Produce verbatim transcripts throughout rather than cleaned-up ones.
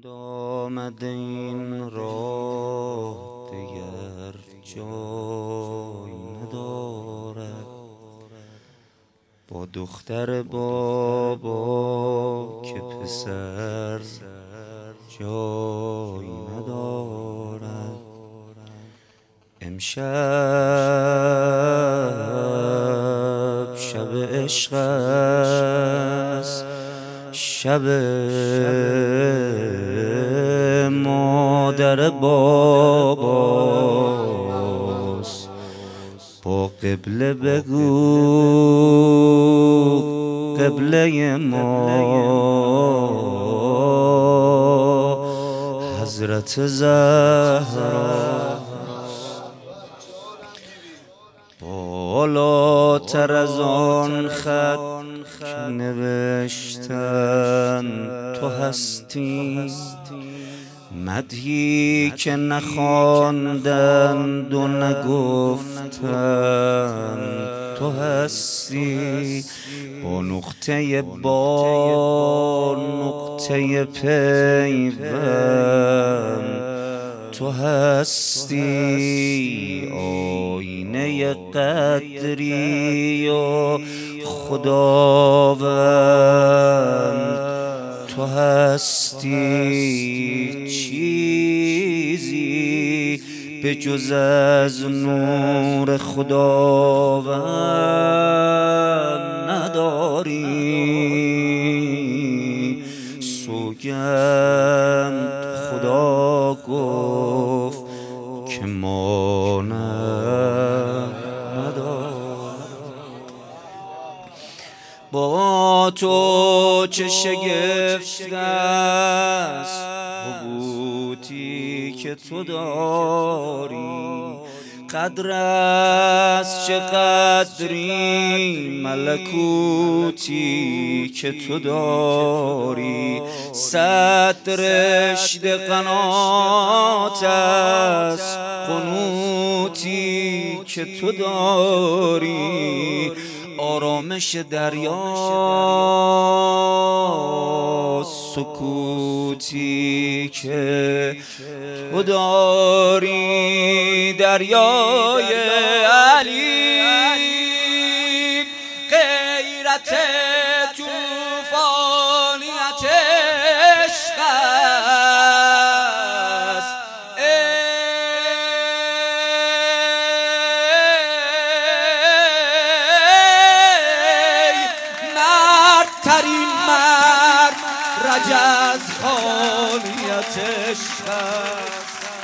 آمده این راه دیگر جای ندارد، با دختر بابا که پسر جای ندارد. امشب شب عشق است، شب مادر باباست. با قبله بگو قبله ما حضرت زهراست. بالاتر از آن خط که نوشتن تو هستی، مدحی که نخواندند و نگفتند تو هستی. با نقطه با نقطه پیوند تو هستی. آینه قدری و خداوند تو هستی. چیزی به جز از نور خداوند نداری. سوگند خدا گفت که مانند ندارد. با تو چه شگفت است حبوطی که تو داری، قدر است چه قدری ملکوتی که تو داری. صد رشته قنات است قنوتی که تو داری. آرامش دریا سکوتی که تو داری. دریای علی غیرت توفانیت عشق است. ای مرد ترین مرد رجز خانیت عشق است.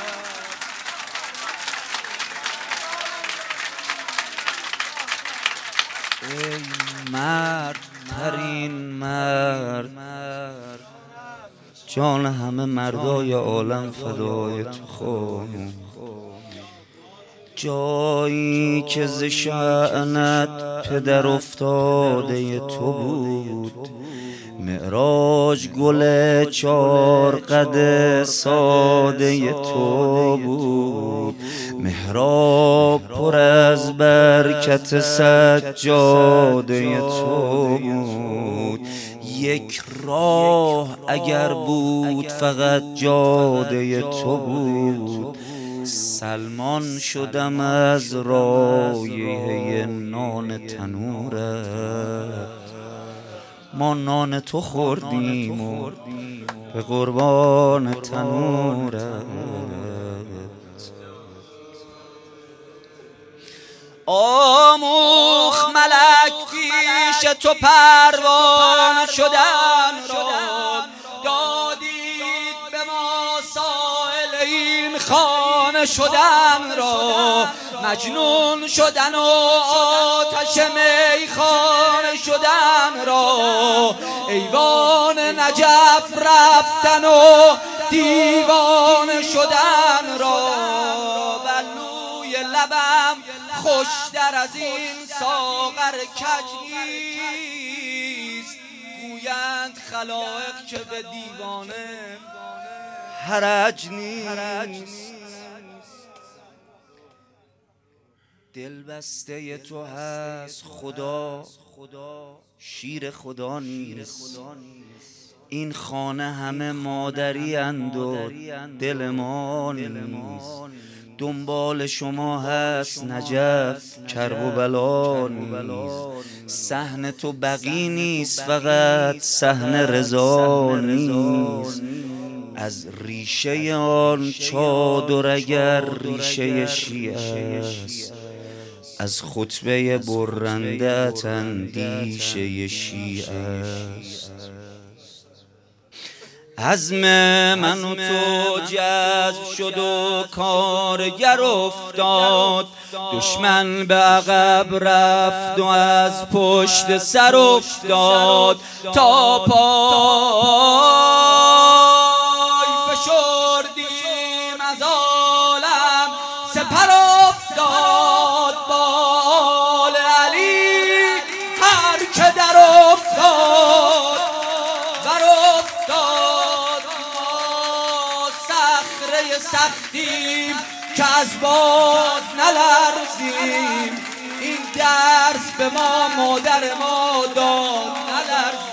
ای مرد ترین مرد، جان همه مردای عالم فدای تو خانم. جایی که ز شأنت پدر افتاده تو بود، معراج گل چار قد ساده تو بود. محراب پر از برکت سجاده تو بود. یک راه اگر بود فقط جاده تو بود. سلمان شدم از رایحه نان تنورت، ما نان تو خوردیم و به قربان تنورت. آموخ ملک پیش تو پروانه شدن را، دادید به ما سائل این خانه شدن را. مجنون شدن و آتش میخانه شدن را، ایوان نجف رفتن و دیوانه شدن را. بلوی لبم خوشتر از این ساغر کج نیست. گویند خلائق که به دیوانه حرج نیست. دل بسته تو هست خدا، شیر خدا نیست. این خانه همه مادری اند و دل ما نیست. دنبال شما هست نجف کرب و بلا نیست. صحن تو بقی نیست فقط صحن رضا نیست. از ریشه آن چادر اگر ریشه شیعه است، از خطبه برندت اندیشه شیعه است. عزم من و تو جذب شد و کارگر افتاد، دشمن به عقب رفت و از پشت سر افتاد. تا پای فشردیم از عالم سپر افتاد بال علی. هر که در افتاد بر افتاد. ما صخره سختیم که از باد نلرزیم. این درس به ما مادر ما داد نلرزیم.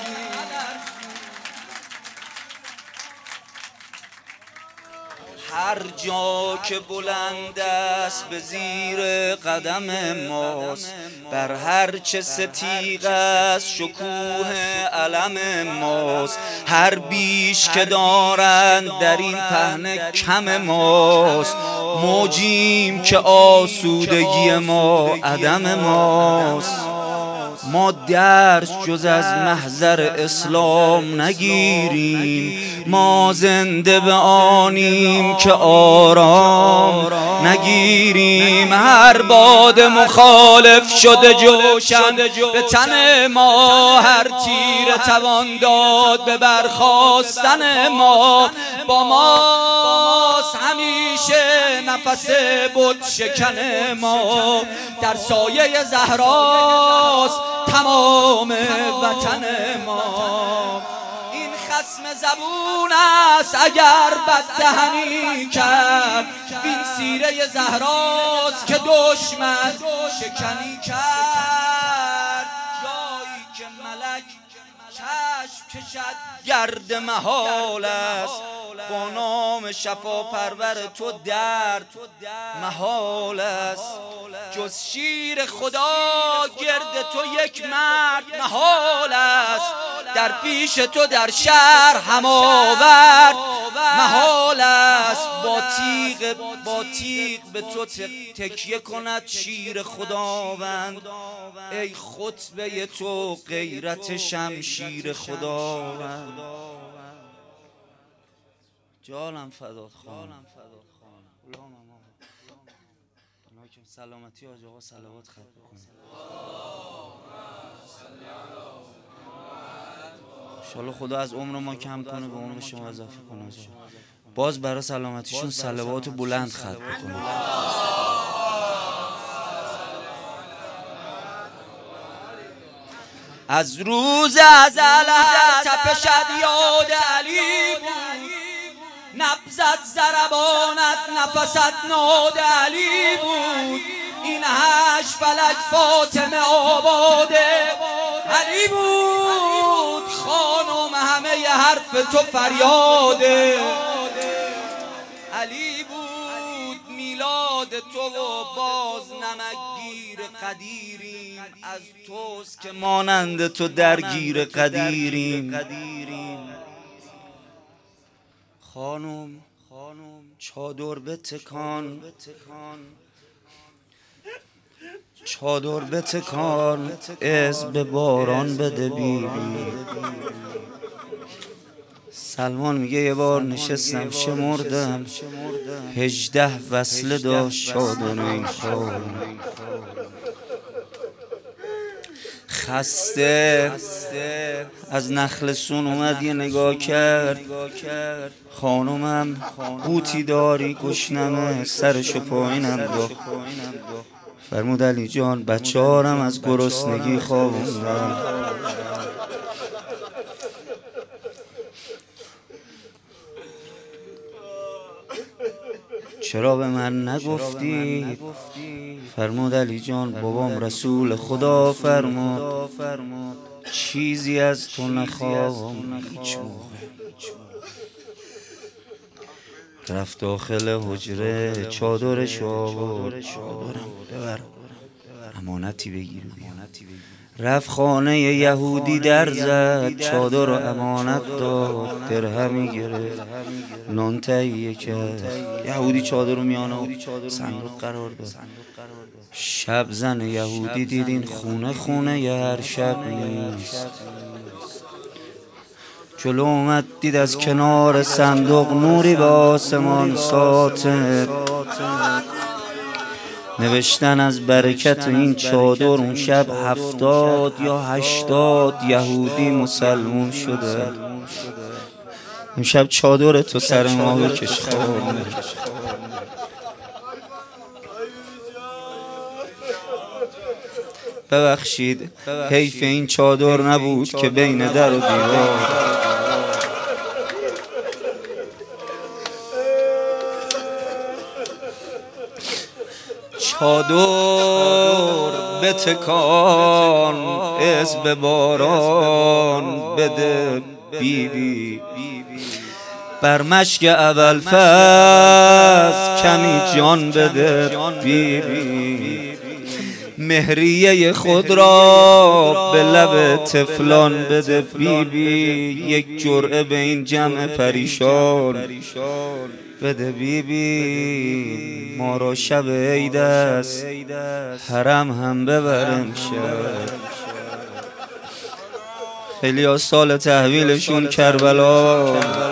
هر جا که بلند است به زیر قدم ماست، بر هر چه ستیغ است شکوه علم ماست. هر بیش که دارند در این پهنه کم ماست. موجیم که آسودگی ما عدم ماست. ما درس جز از محضر اسلام نگیریم. ما زنده به آنیم که آرام نگیریم. هر باد مخالف شده جوشن به تن ما. هر تیر توان داد به برخاستن ما. با ماست همیشه نفس بت شکن ما. در سایه زهراست تمام وطن ما. این خصم زبون است اگر بددهنی کرد. این سیره زهراست که دشمن شکنی کرد. جایی که ملک چشم کشد گرد محال است. با نام شفا پرور تو درد محال است. جز شیر خدا گرد تو یک مرد محال است. در پیش تو در شهر هماورد محال است. با تیغ با تیغ به تو تکیه کند شیر خداوند. ای خطبه تو غیرت شمشیر خداوند. جانم فدات خان. سلامتی آج آقا صلوات خط بکنید. انشالله خدا از عمر ما کم کنه به عمر شما اضافه کنه. باز برای سلامتیشون صلوات بلند خط بکنید. از روز ازل تپشت یاد علی بود. نبضت ضربانت نفست ناد علی بود. این هشت فلک فاطمه آباد علی بود. خانم همه ی حرف تو فریاد علی بود. میلاد تو و باز نمکگیر قدیریم. از توست که مانند تو درگیر قدیریم. خانم چادر بتکان چادر بتکان از به باران بده بیبی. سلمان میگه یه بار نشستم شمردم هجده وصله داشت چادر این خانم. خسته از نخلسون اومد یه نگاه کرد. خانومم قوطی داری گشنمه سرشو پایینم داخت. فرمود علی جان بچه هارم از گرسنگی خوابوندم. چرا به من نگفتی؟ فرمود علی جان بابام رسول خدا فرمود چیزی از تو نخوام هیچ موقع. رفت داخل حجره چادرش آورد، چادرم ببر امانتی بگیر. رفت خانه یهودی در زد، چادر رو امانت داد، درهمی گرفت نان تهیه کرد. یهودی چادر رو میانه صندوق قرار داد. شب زن یهودی دید این خونه خونه ی هر شب نیست. جلو اومد دید از کنار صندوق نوری به آسمان ساطع. نوشتن از برکت این چادر اون شب هفتاد یا هشتاد یهودی مسلمون شده. امشب چادر تو سر ما بکش خورم. ببخشید حیف این چادر نبود که بین در و دیوار. چادر بتکان از به باران بده بیبی، بر مشک اول فصل کمی جان بده بیبی. مهریه خود را به لب طفلان بده بیبی. یک جرعه به این جمع پریشان بده بیبی. ما را شب عید است حرم هم ببرم شب. خیلی ها سال تحویلشون کربلا،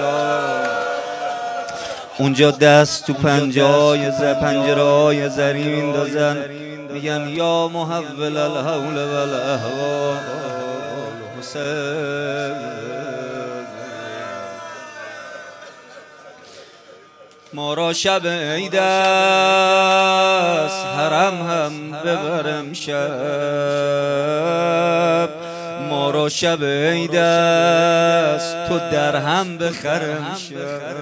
اونجا دست تو پنجای ز پنجره های زری میندازن، میگن یا محول الحول والاحوال حسین. ما را شب عید است حرم هم ببرم شب. ما را شب عید است تو در هم بخرم شب.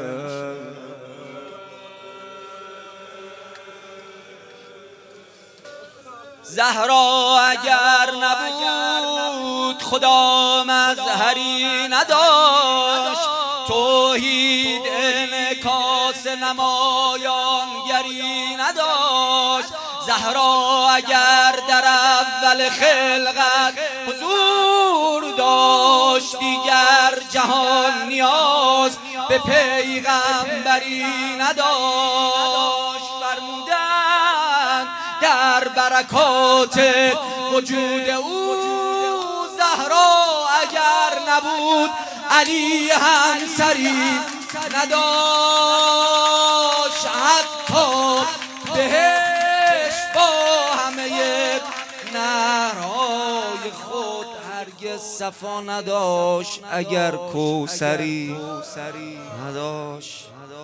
زهرا اگر نبود خدا مظهری نداشت، توحید انعکاس نمایانگری نداشت. زهرا اگر در اول خلقت حضور داشت، دیگر جهان نیاز به پیغمبری نداشت. فرمودند در برکات وجود او زهرا اگر نبود علی هم سری نداشت. حتی بهش با همه نهرهای خود هرگز صفا نداشت اگر کوثری نداشت.